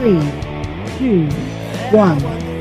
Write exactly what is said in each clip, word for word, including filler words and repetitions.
three, two, one.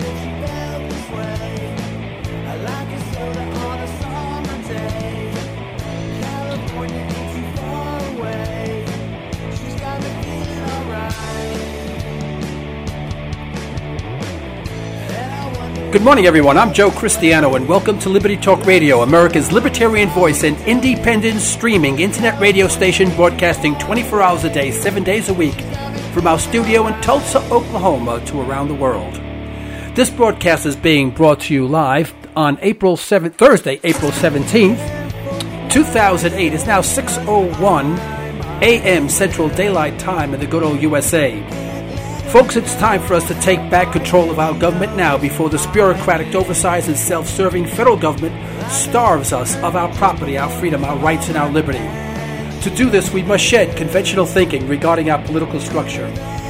Good morning, everyone. I'm Joe Cristiano, and welcome to Liberty Talk Radio, America's libertarian voice and independent streaming internet radio station broadcasting twenty-four hours a day, seven days a week, from our studio in Tulsa, Oklahoma, to around the world. This broadcast is being brought to you live on April seventh, Thursday, April seventeenth, two thousand eight. It's now six oh one a.m. Central Daylight Time in the good old U S A. Folks, it's time for us to take back control of our government now before this bureaucratic, oversized, and self-serving federal government starves us of our property, our freedom, our rights, and our liberty. To do this, we must shed conventional thinking regarding our political structure.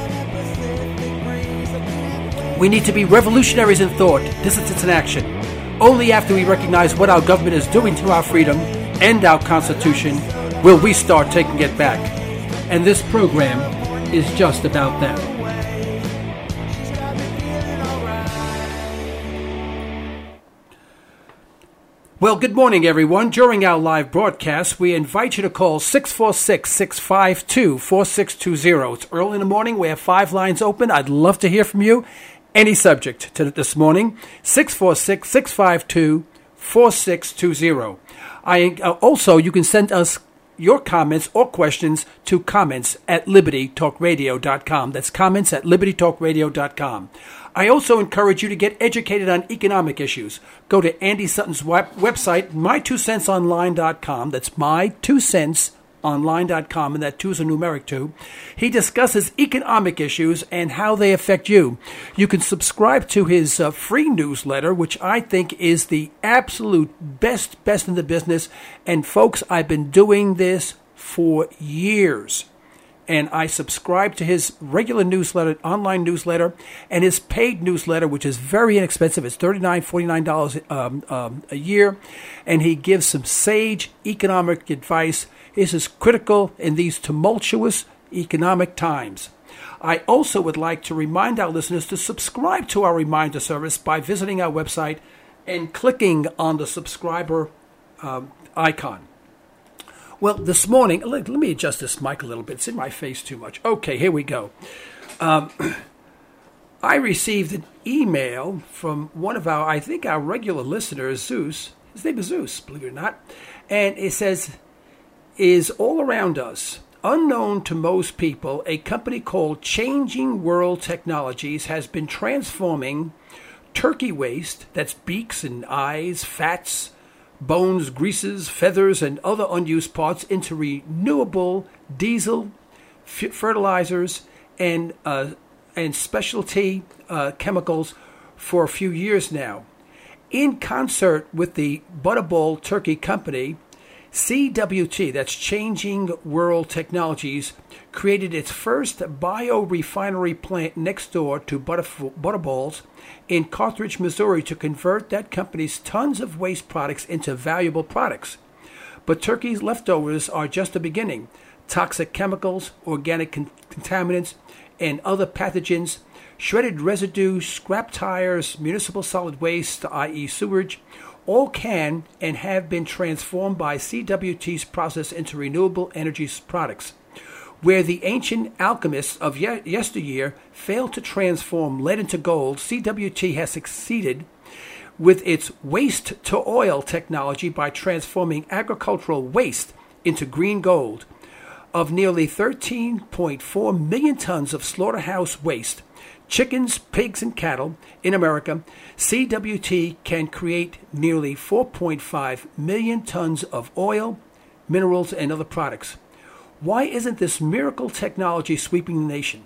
We need to be revolutionaries in thought, dissidents in action. Only after we recognize what our government is doing to our freedom and our Constitution will we start taking it back. And this program is just about that. Well, good morning, everyone. During our live broadcast, we invite you to call six four six, six five two, four six two zero. It's early in the morning. We have five lines open. I'd love to hear from you. Any subject to this morning, six four six, six five two, four six two zero. I, uh, also, you can send us your comments or questions to comments at liberty talk radio dot com. That's comments at liberty talk radio dot com. I also encourage you to get educated on economic issues. Go to Andy Sutton's website, my two cents online dot com. That's my two cents online dot com, and that two is a numeric two. He discusses economic issues and how they affect you. You can subscribe to his uh, free newsletter, which I think is the absolute best, best in the business. And folks, I've been doing this for years. And I subscribe to his regular newsletter, online newsletter, and his paid newsletter, which is very inexpensive. It's thirty-nine dollars, forty-nine dollars um, um, a year. And he gives some sage economic advice. This is critical in these tumultuous economic times. I also would like to remind our listeners to subscribe to our reminder service by visiting our website and clicking on the subscriber um, icon. Well, this morning, let, let me adjust this mic a little bit. It's in my face too much. Okay, here we go. Um, I received an email from one of our, I think our regular listeners, Zeus. His name is Zeus, believe it or not. And it says, is all around us. Unknown to most people, a company called Changing World Technologies has been transforming turkey waste, that's beaks and eyes, fats, bones, greases, feathers, and other unused parts into renewable diesel, f- fertilizers, and uh, and specialty uh, chemicals for a few years now. In concert with the Butterball Turkey Company, C W T, that's Changing World Technologies, created its first biorefinery plant next door to Butterf- Butterballs in Carthage, Missouri, to convert that company's tons of waste products into valuable products. But turkey's leftovers are just the beginning. Toxic chemicals, organic con- contaminants, and other pathogens, shredded residue, scrap tires, municipal solid waste, that is sewage, all can and have been transformed by C W T's process into renewable energy products. Where the ancient alchemists of ye- yesteryear failed to transform lead into gold, C W T has succeeded with its waste-to-oil technology by transforming agricultural waste into green gold. Of nearly thirteen point four million tons of slaughterhouse waste, chickens, pigs, and cattle in America, C W T can create nearly four point five million tons of oil, minerals, and other products. Why isn't this miracle technology sweeping the nation?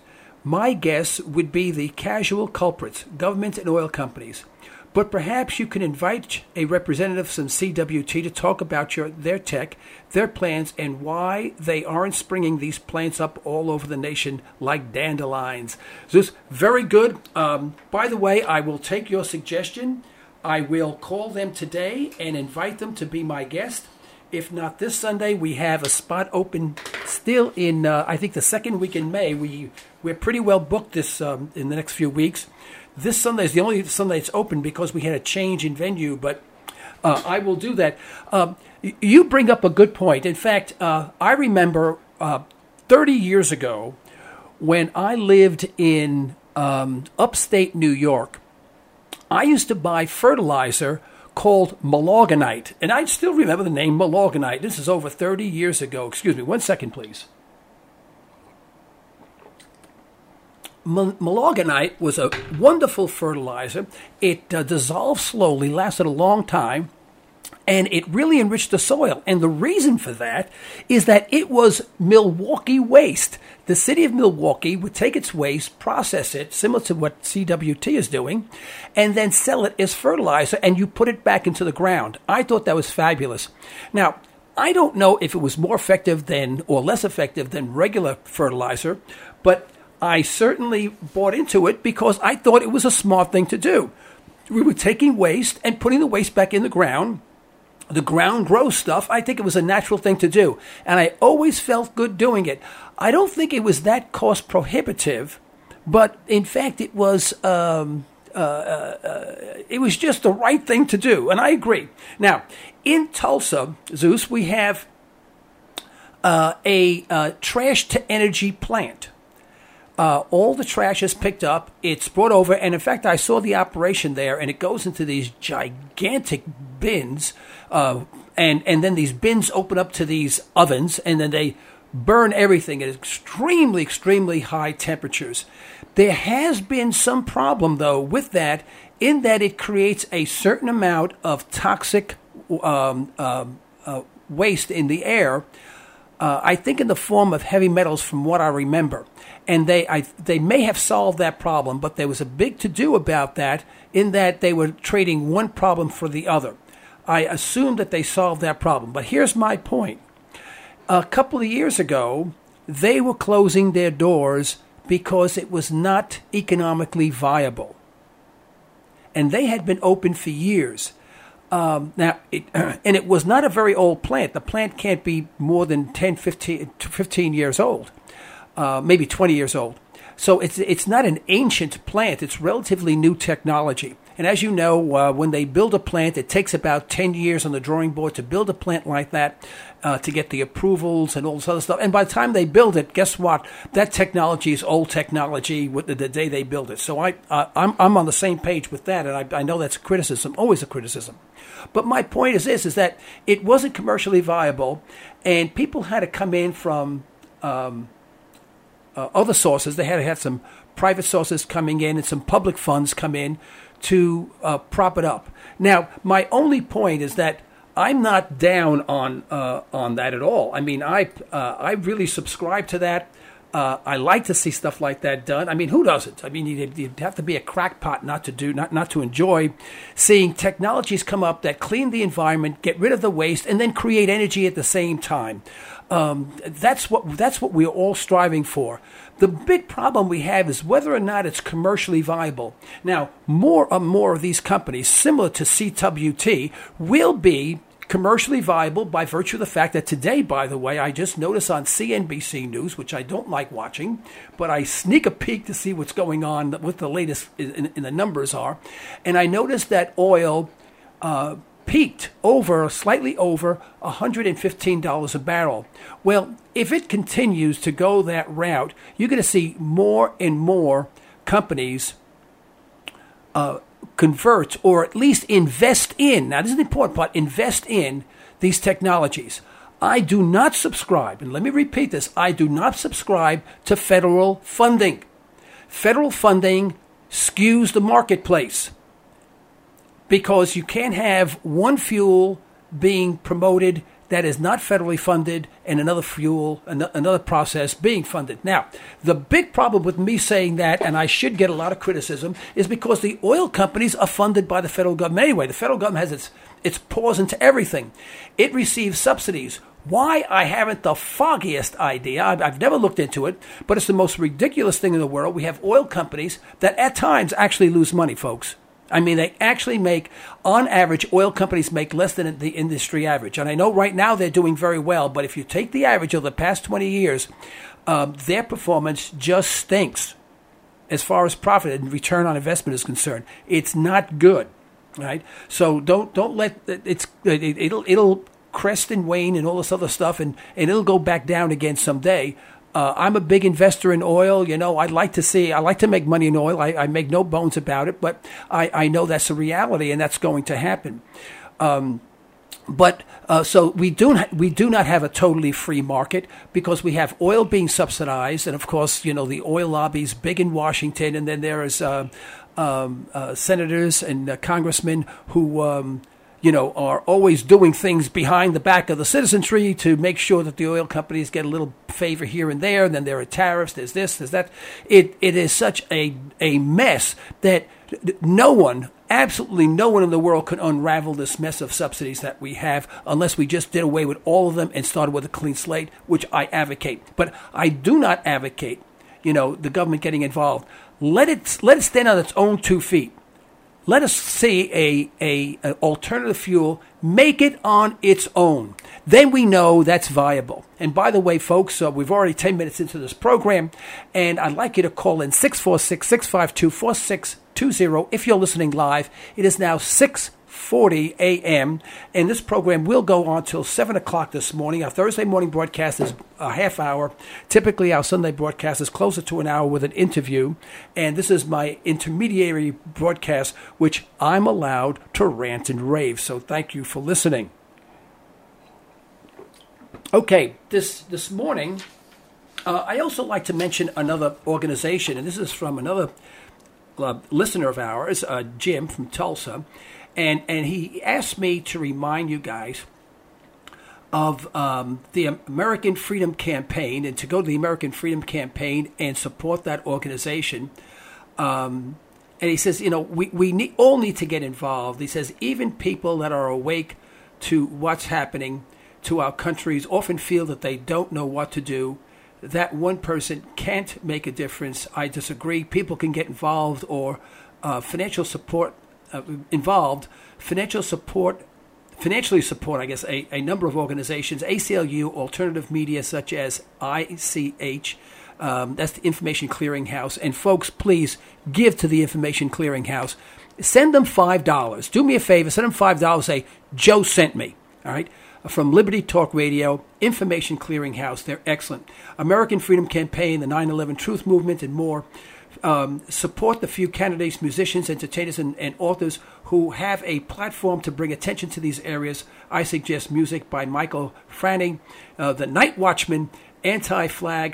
My guess would be the casual culprits, government and oil companies. But perhaps you can invite a representative from C W T to talk about your, their tech, their plans, and why they aren't springing these plants up all over the nation like dandelions. Zeus, very good. Um, by the way, I will take your suggestion. I will call them today and invite them to be my guest. If not this Sunday, we have a spot open still in, uh, I think, the second week in May. We we're pretty well booked this um, in the next few weeks. This Sunday is the only Sunday it's open because we had a change in venue, but uh, I will do that. Um, you bring up a good point. In fact, uh, I remember uh, thirty years ago when I lived in um, upstate New York, I used to buy fertilizer called Milorganite, and I still remember the name Milorganite. This is over thirty years ago. Excuse me, one second, please. Milorganite was a wonderful fertilizer. It uh, dissolved slowly, lasted a long time, and it really enriched the soil. And the reason for that is that it was Milwaukee waste. The city of Milwaukee would take its waste, process it, similar to what C W T is doing, and then sell it as fertilizer, and you put it back into the ground. I thought that was fabulous. Now, I don't know if it was more effective than or less effective than regular fertilizer, but I certainly bought into it because I thought it was a smart thing to do. We were taking waste and putting the waste back in the ground. The ground grows stuff. I think it was a natural thing to do. And I always felt good doing it. I don't think it was that cost prohibitive, but in fact it was um, uh, uh, it was just the right thing to do. And I agree. Now, in Tulsa, Zeus, we have uh, a uh, trash-to-energy plant. Uh, all the trash is picked up, it's brought over, and in fact, I saw the operation there, and it goes into these gigantic bins, uh, and, and then these bins open up to these ovens, and then they burn everything at extremely, extremely high temperatures. There has been some problem, though, with that, in that it creates a certain amount of toxic um, uh, uh, waste in the air, uh, I think in the form of heavy metals from what I remember. And they I, they may have solved that problem, but there was a big to-do about that in that they were trading one problem for the other. I assume that they solved that problem. But here's my point. A couple of years ago, they were closing their doors because it was not economically viable. And they had been open for years. Um, now, it, and it was not a very old plant. The plant can't be more than ten, fifteen, fifteen years old. Uh, maybe twenty years old. So it's it's not an ancient plant. It's relatively new technology. And as you know, uh, when they build a plant, it takes about ten years on the drawing board to build a plant like that, uh, to get the approvals and all this other stuff. And by the time they build it, guess what? That technology is old technology with the, the day they build it. So I, uh, I'm, I'm on the same page with that, and I, I know that's a criticism, always a criticism. But my point is this, is that it wasn't commercially viable, and people had to come in from Um, Uh, other sources. They had to have some private sources coming in and some public funds come in to uh, prop it up. Now, my only point is that I'm not down on uh, on that at all. I mean, I uh, I really subscribe to that. Uh, I like to see stuff like that done. I mean, who doesn't? I mean, you'd, you'd have to be a crackpot not to do, not not to enjoy seeing technologies come up that clean the environment, get rid of the waste, and then create energy at the same time. Um, that's what that's what we're all striving for. The big problem we have is whether or not it's commercially viable. Now, more and more of these companies, similar to C W T, will be commercially viable by virtue of the fact that today, by the way, I just noticed on C N B C News, which I don't like watching, but I sneak a peek to see what's going on, what the latest in, in the numbers are, and I noticed that oil uh, peaked over, slightly over, one hundred fifteen dollars a barrel. Well, if it continues to go that route, you're going to see more and more companies uh, convert or at least invest in, now this is the important part, invest in these technologies. I do not subscribe, and let me repeat this, I do not subscribe to federal funding. Federal funding skews the marketplace, because you can't have one fuel being promoted that is not federally funded and another fuel, another process being funded. Now, the big problem with me saying that, and I should get a lot of criticism, is because the oil companies are funded by the federal government anyway. The federal government has its, its paws into everything. It receives subsidies. Why? I haven't the foggiest idea. I've, I've never looked into it, but it's the most ridiculous thing in the world. We have oil companies that at times actually lose money, folks. I mean, they actually make, on average, oil companies make less than the industry average. And I know right now they're doing very well, but if you take the average of the past twenty years, um, their performance just stinks as far as profit and return on investment is concerned. It's not good, right? So don't don't let it's it, it'll it'll crest and wane and all this other stuff, and, and it'll go back down again someday. Uh, I'm a big investor in oil. You know, I'd like to see, I like to make money in oil. I, I make no bones about it, but I, I know that's a reality and that's going to happen. Um, but uh, so we do not, we do not have a totally free market because we have oil being subsidized. And of course, you know, the oil lobby's big in Washington. And then there is uh, um, uh, senators and uh, congressmen who, um, you know, are always doing things behind the back of the citizenry to make sure that the oil companies get a little favor here and there. And then there are tariffs, there's this, there's that. It It is such a, a mess that no one, absolutely no one in the world could unravel this mess of subsidies that we have unless we just did away with all of them and started with a clean slate, which I advocate. But I do not advocate, you know, the government getting involved. Let it, let it stand on its own two feet. Let us see a, a, a alternative fuel, make it on its own. Then we know that's viable. And by the way, folks, uh, we've already ten minutes into this program, and I'd like you to call in six four six, six five two, four six two zero if you're listening live. It is now six forty a.m., and this program will go on till seven o'clock this morning. Our Thursday morning broadcast is a half hour. Typically, our Sunday broadcast is closer to an hour with an interview, and this is my intermediary broadcast, which I'm allowed to rant and rave. So thank you for listening. Okay, this, this morning, uh, I also like to mention another organization, and this is from another uh, listener of ours, uh, Jim from Tulsa. And and he asked me to remind you guys of um, the American Freedom Campaign and to go to the American Freedom Campaign and support that organization. Um, and he says, you know, we, we need, all need to get involved. He says, even people that are awake to what's happening to our countries often feel that they don't know what to do. That one person can't make a difference. I disagree. People can get involved or uh, financial support Uh, involved, financial support, financially support, I guess, a, a number of organizations, A C L U, alternative media such as I C H, um, that's the Information Clearinghouse. And folks, please give to the Information Clearinghouse. Send them five dollars. Do me a favor, send them five dollars, say, Joe sent me, all right? From Liberty Talk Radio, Information Clearinghouse, they're excellent. American Freedom Campaign, the nine eleven Truth Movement, and more. Um, support the few candidates, musicians, entertainers, and, and authors who have a platform to bring attention to these areas. I suggest music by Michael Franny, uh, The Night Watchman, Anti-Flag,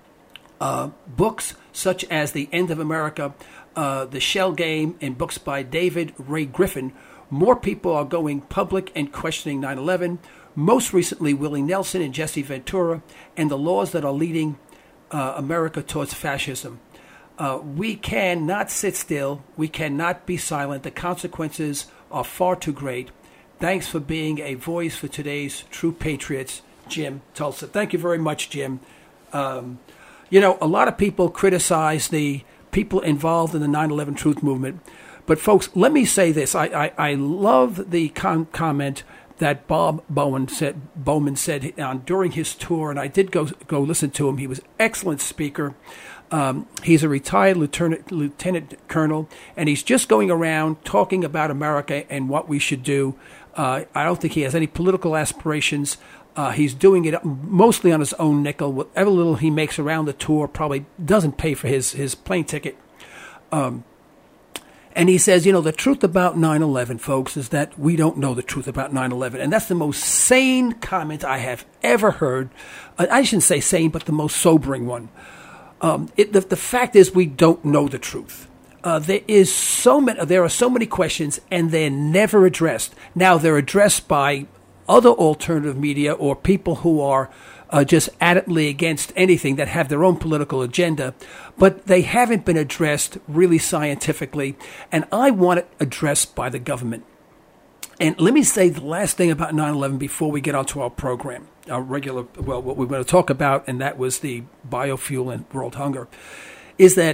uh, books such as The End of America, uh, The Shell Game, and books by David Ray Griffin. More people are going public and questioning nine eleven. Most recently, Willie Nelson and Jesse Ventura, and the laws that are leading uh, America towards fascism. Uh, we cannot sit still. We cannot be silent. The consequences are far too great. Thanks for being a voice for today's true patriots, Jim Tulsa. Thank you very much, Jim. Um, you know, a lot of people criticize the people involved in the nine eleven Truth Movement. But, folks, let me say this. I, I, I love the con- comment that Bob Bowman said, Bowman said on, during his tour, and I did go go listen to him. He was an excellent speaker. Um, he's a retired lieutenant, lieutenant colonel, and he's just going around talking about America and what we should do. Uh, I don't think he has any political aspirations. Uh, he's doing it mostly on his own nickel. Whatever little he makes around the tour probably doesn't pay for his, his plane ticket. Um, and he says, you know, the truth about nine eleven, folks, is that we don't know the truth about nine eleven. And that's the most sane comment I have ever heard. Uh, I shouldn't say sane, but the most sobering one. Um, it, the, the fact is, we don't know the truth. Uh, there is so many. There are so many questions, and they're never addressed. Now they're addressed by other alternative media or people who are uh, just adamantly against anything that have their own political agenda, but they haven't been addressed really scientifically. And I want it addressed by the government. And let me say the last thing about nine eleven before we get onto our program. Our regular, well, what we're going to talk about, and that was the biofuel and world hunger, is that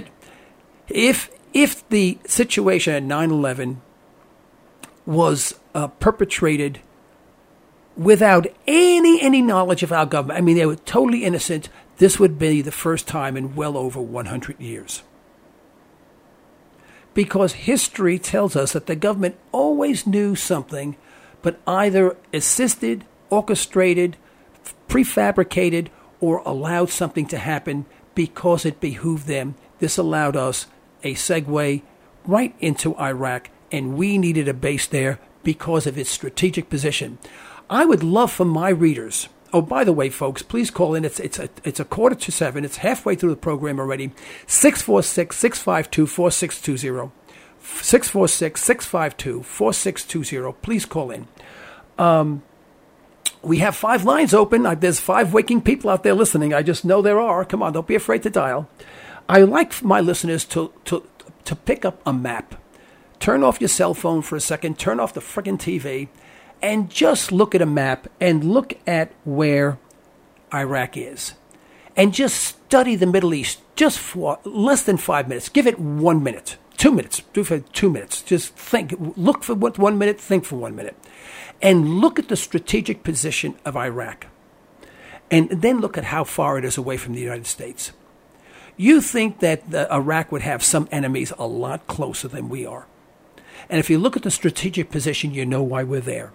if if the situation at nine eleven was uh, perpetrated without any any knowledge of our government, I mean, they were totally innocent, this would be the first time in well over one hundred years. Because history tells us that the government always knew something, but either assisted, orchestrated, prefabricated, or allowed something to happen because it behooved them. This allowed us a segue right into Iraq, and we needed a base there because of its strategic position. I would love for my readers, oh, by the way, folks, please call in. It's it's a, it's a quarter to seven. It's halfway through the program already. six four six, six five two, four six two zero. six four six, six five two, four six two zero. Please call in. Um, we have five lines open. There's five waking people out there listening. I just know there are. Come on, don't be afraid to dial. I like my listeners to, to, to pick up a map. Turn off your cell phone for a second. Turn off the friggin' T V. And just look at a map and look at where Iraq is. And just study the Middle East just for less than five minutes. Give it one minute. Two minutes. Do it for two minutes. Just think. Look for one minute. Think for one minute. And look at the strategic position of Iraq. And then look at how far it is away from the United States. You think that the, Iraq would have some enemies a lot closer than we are. And if you look at the strategic position, you know why we're there.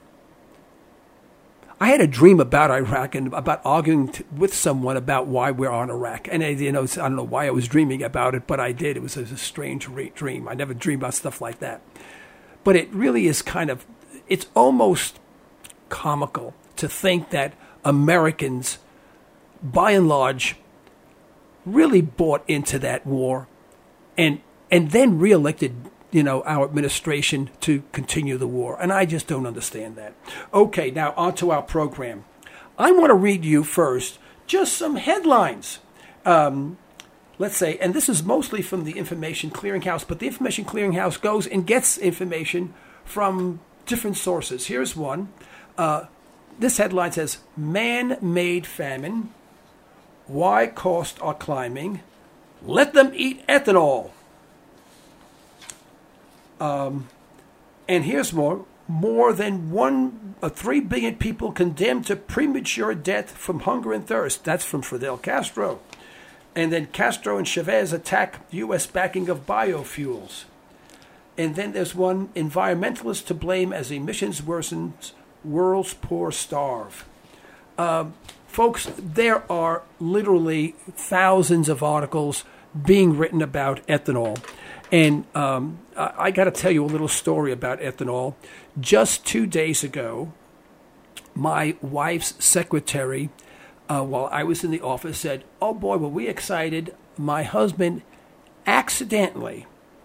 I had a dream about Iraq and about arguing t- with someone about why we're on Iraq. And, I, you know, I don't know why I was dreaming about it, but I did. It was a, a strange re- dream. I never dreamed about stuff like that. But it really is kind of, it's almost comical to think that Americans, by and large, really bought into that war and and then reelected, you know, our administration to continue the war. And I just don't understand that. Okay, now on to our program. I want to read you first just some headlines. Um, let's say, and this is mostly from the Information Clearinghouse, but the Information Clearinghouse goes and gets information from different sources. Here's one. Uh, this headline says, Man-Made Famine. Why costs are climbing. Let them eat ethanol. Um, and here's more. More than one, uh, three billion people condemned to premature death from hunger and thirst. That's from Fidel Castro. And then Castro and Chavez attack U S backing of biofuels. And then there's one, environmentalists to blame as emissions worsens, world's poor starve. Um, folks, there are literally thousands of articles being written about ethanol. And um, I, I got to tell you a little story about ethanol. Just two days ago, my wife's secretary, uh, while I was in the office, said, oh boy, were we excited. My husband accidentally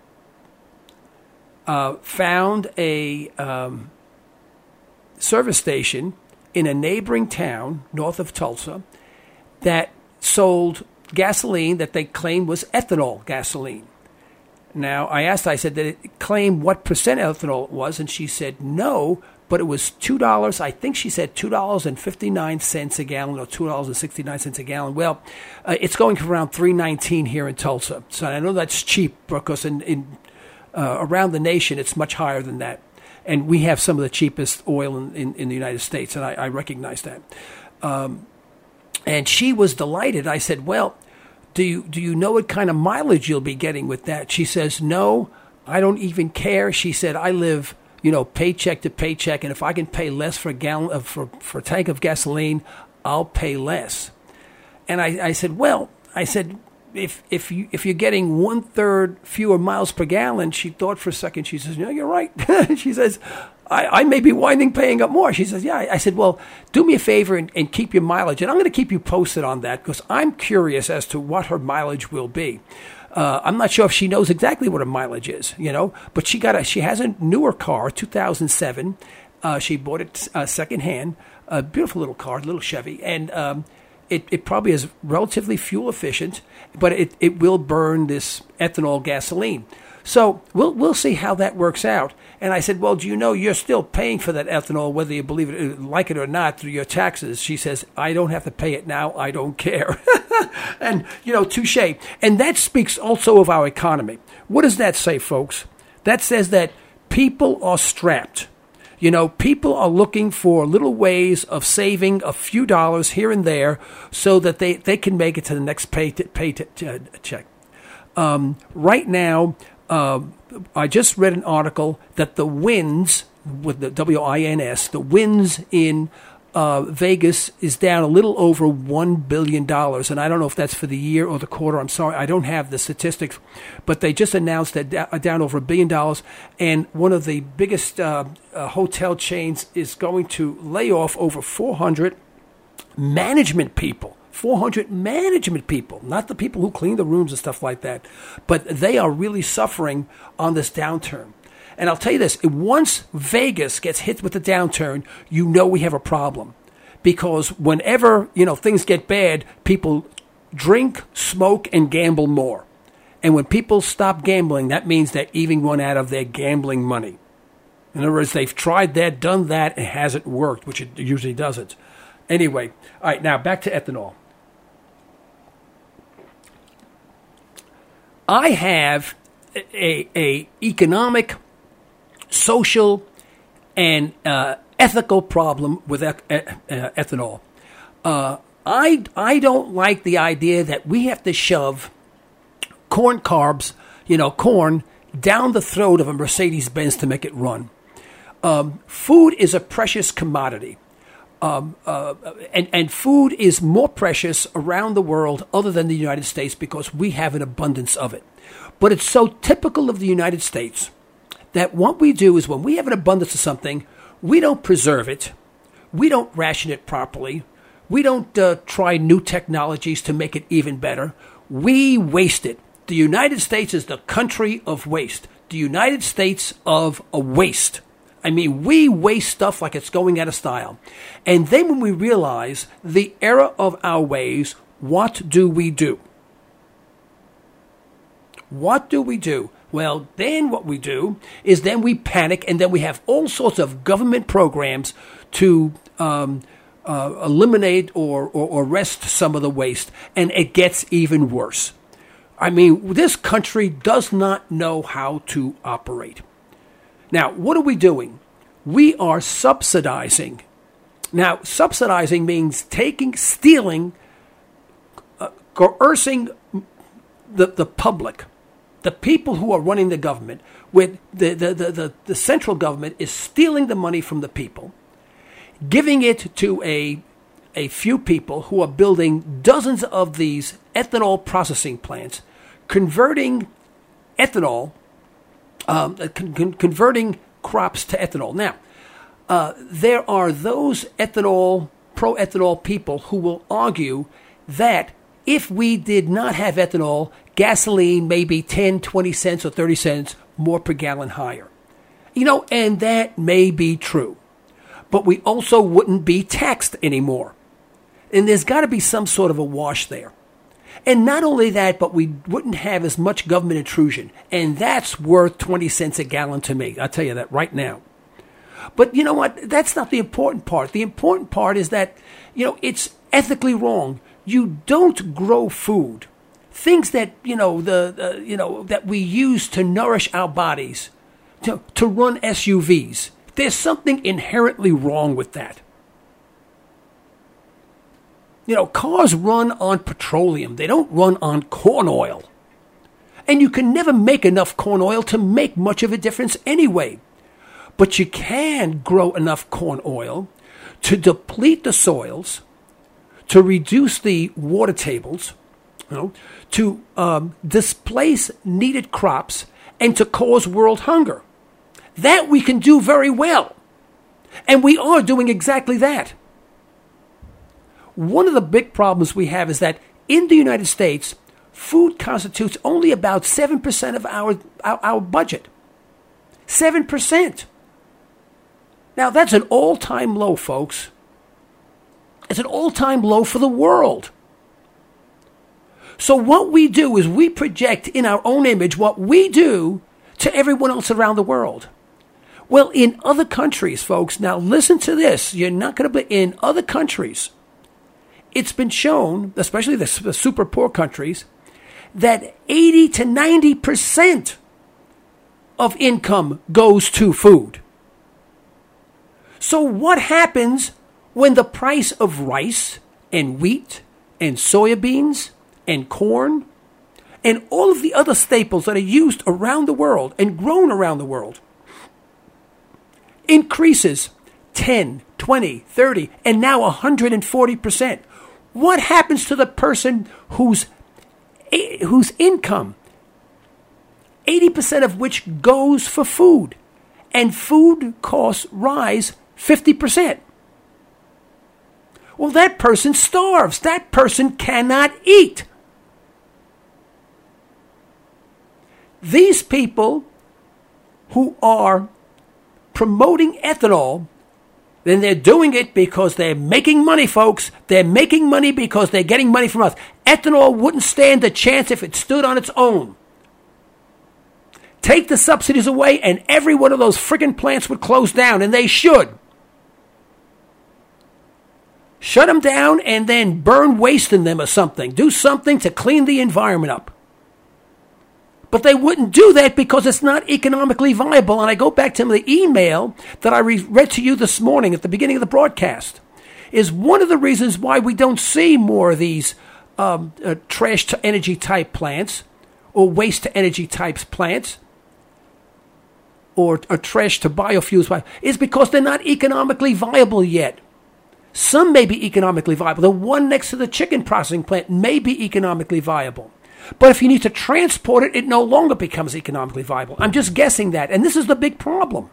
uh, found a um, service station in a neighboring town north of Tulsa that sold gasoline that they claimed was ethanol gasoline. Now, I asked, I said, did it claim what percent ethanol it was? And she said no, but it was two dollars. I think she said two dollars and fifty-nine cents a gallon or two dollars and sixty-nine cents a gallon. Well, uh, it's going for around three nineteen here in Tulsa. So I know that's cheap because in, in uh, around the nation, it's much higher than that. And we have some of the cheapest oil in, in, in the United States, and I, I recognize that. Um, and she was delighted. I said, well, do you, do you know what kind of mileage you'll be getting with that? She says, no, I don't even care. She said, I live, you know, paycheck to paycheck, and if I can pay less for a gallon of, for, for a tank of gasoline, I'll pay less. And I, I said, well, I said, if if you if you're getting one third fewer miles per gallon, she thought for a second. She says, "No, you're right." She says, I, "I may be winding paying up more." She says, "Yeah." I, I said, "Well, do me a favor and, and keep your mileage." And I'm going to keep you posted on that because I'm curious as to what her mileage will be. Uh, I'm not sure if she knows exactly what her mileage is, you know. But she got a she has a newer car, two thousand seven. Uh, she bought it uh, secondhand, a beautiful little car, little Chevy, and. Um, It, it probably is relatively fuel efficient, but it, it will burn this ethanol gasoline. So we'll we'll see how that works out. And I said, well, do you know you're still paying for that ethanol, whether you believe it, like it or not, through your taxes? She says, I don't have to pay it now. I don't care. And, you know, touche. And that speaks also of our economy. What does that say, folks? That says that people are strapped. You know, people are looking for little ways of saving a few dollars here and there so that they, they can make it to the next pay, t- pay t- t- check. Um, right now, uh, I just read an article that the wins, with the W I N S, the wins in uh, Vegas is down a little over one billion dollars. And I don't know if that's for the year or the quarter. I'm sorry, I don't have the statistics. But they just announced that da- down over a billion dollars. And one of the biggest uh, uh, hotel chains is going to lay off over four hundred management people. four hundred management people, not the people who clean the rooms and stuff like that. But they are really suffering on this downturn. And I'll tell you this, once Vegas gets hit with the downturn, you know we have a problem. Because whenever, you know, things get bad, people drink, smoke, and gamble more. And when people stop gambling, that means they're eating one out of their gambling money. In other words, they've tried that, done that, and it hasn't worked, which it usually doesn't. Anyway, all right, now back to ethanol. I have a, a economic, social, and uh, ethical problem with e- e- uh, ethanol. Uh, I I don't like the idea that we have to shove corn carbs, you know, corn, down the throat of a Mercedes-Benz to make it run. Um, food is a precious commodity. Um, uh, and, and food is more precious around the world other than the United States because we have an abundance of it. But it's so typical of the United States that what we do is when we have an abundance of something, we don't preserve it. We don't ration it properly. We don't uh, try new technologies to make it even better. We waste it. The United States is the country of waste. The United States of a waste. I mean, we waste stuff like it's going out of style. And then when we realize the error of our ways, what do we do? What do we do? Well, then what we do is then we panic, and then we have all sorts of government programs to um, uh, eliminate or, or arrest some of the waste, and it gets even worse. I mean, this country does not know how to operate. Now, what are we doing? We are subsidizing. Now, subsidizing means taking, stealing, uh, coercing the, the public, the people who are running the government, with the, the, the, the, the central government is stealing the money from the people, giving it to a, a few people who are building dozens of these ethanol processing plants, converting ethanol, um, con- con- converting crops to ethanol. Now, uh, there are those ethanol, pro-ethanol people who will argue that if we did not have ethanol, gasoline may be ten, twenty cents or thirty cents more per gallon higher. You know, and that may be true. But we also wouldn't be taxed anymore. And there's got to be some sort of a wash there. And not only that, but we wouldn't have as much government intrusion. And that's worth twenty cents a gallon to me. I'll tell you that right now. But you know what? That's not the important part. The important part is that, you know, it's ethically wrong. You don't grow food. Things that, you know, the, the you know, that we use to nourish our bodies, to, to run S U Vs. There's something inherently wrong with that. You know, cars run on petroleum. They don't run on corn oil. And you can never make enough corn oil to make much of a difference anyway. But you can grow enough corn oil to deplete the soils, to reduce the water tables, you know, to um, displace needed crops, and to cause world hunger. That we can do very well. And we are doing exactly that. One of the big problems we have is that in the United States, food constitutes only about seven percent of our, our, our budget. seven percent. Now, that's an all-time low, folks. It's an all-time low for the world. So what we do is we project in our own image what we do to everyone else around the world. Well, in other countries, folks, now listen to this. You're not going to be in other countries. It's been shown, especially the super poor countries, that eighty to ninety percent of income goes to food. So what happens when the price of rice and wheat and soybeans and corn and all of the other staples that are used around the world and grown around the world increases ten, twenty, thirty, and now one hundred forty percent? What happens to the person whose, whose income, eighty percent of which goes for food, and food costs rise fifty percent? Well, that person starves. That person cannot eat. These people who are promoting ethanol, then they're doing it because they're making money, folks. They're making money because they're getting money from us. Ethanol wouldn't stand a chance if it stood on its own. Take the subsidies away and every one of those friggin' plants would close down, and they should. Shut them down and then burn waste in them or something. Do something to clean the environment up. But they wouldn't do that because it's not economically viable. And I go back to the email that I re- read to you this morning at the beginning of the broadcast. Is one of the reasons why we don't see more of these um, uh, trash to energy type plants or waste to energy types plants or, or trash to biofuels is because they're not economically viable yet. Some may be economically viable. The one next to the chicken processing plant may be economically viable. But if you need to transport it, it no longer becomes economically viable. I'm just guessing that. And this is the big problem.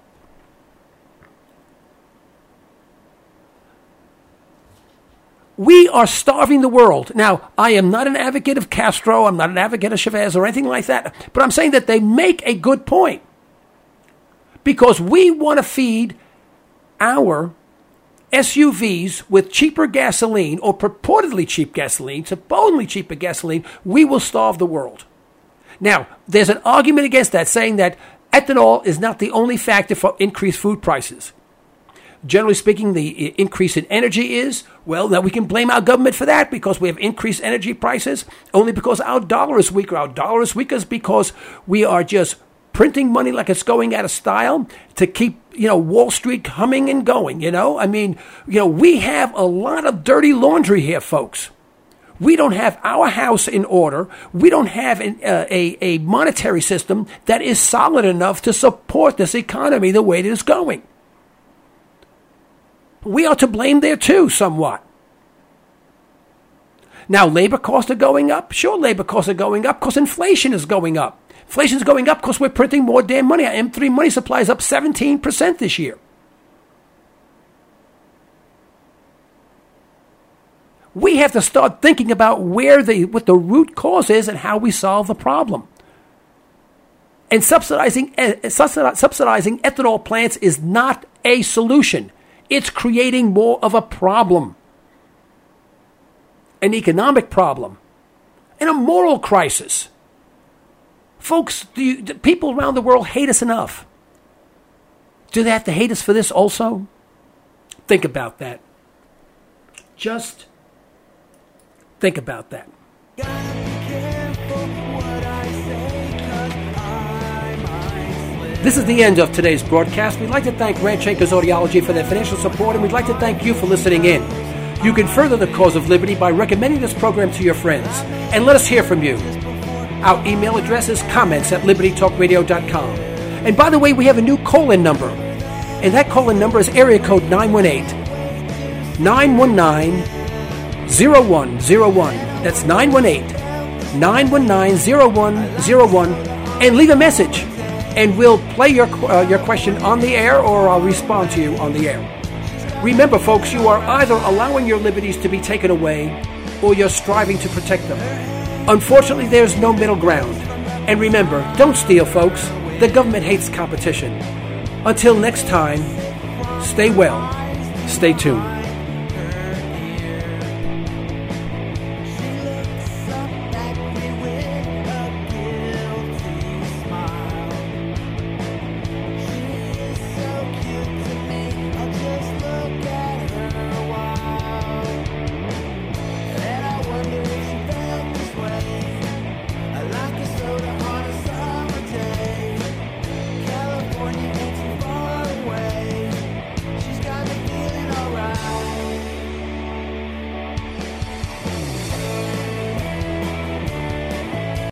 We are starving the world. Now, I am not an advocate of Castro. I'm not an advocate of Chavez or anything like that. But I'm saying that they make a good point. Because we want to feed our S U Vs with cheaper gasoline or purportedly cheap gasoline, supposedly cheaper gasoline, we will starve the world. Now, there's an argument against that, saying that ethanol is not the only factor for increased food prices. Generally speaking, the increase in energy is, well, now we can blame our government for that because we have increased energy prices only because our dollar is weaker. Our dollar is weaker because we are just printing money like it's going out of style to keep, you know, Wall Street humming and going, you know? I mean, you know, we have a lot of dirty laundry here, folks. We don't have our house in order. We don't have an, uh, a, a monetary system that is solid enough to support this economy the way it is going. We are to blame there too, somewhat. Now, labor costs are going up. Sure, labor costs are going up because inflation is going up. Inflation is going up because we're printing more damn money. Our M three money supply is up seventeen percent this year. We have to start thinking about where the what the root cause is and how we solve the problem. And subsidizing uh, subsidizing ethanol plants is not a solution. It's creating more of a problem, an economic problem, and a moral crisis. Folks, do you, do people around the world hate us enough? Do they have to hate us for this also? Think about that. Just think about that. This is the end of today's broadcast. We'd like to thank Ranchenko's Audiology for their financial support, and we'd like to thank you for listening in. You can further the cause of liberty by recommending this program to your friends. And let us hear from you. Our email address is comments at liberty talk radio dot com. And by the way, we have a new call-in number. And that call-in number is area code nine one eight, nine one nine, zero one zero one. That's nine one eight, nine one nine, zero one zero one. And leave a message. And we'll play your, uh, your question on the air, or I'll respond to you on the air. Remember, folks, you are either allowing your liberties to be taken away or you're striving to protect them. Unfortunately, there's no middle ground. And remember, don't steal, folks. The government hates competition. Until next time, stay well, stay tuned.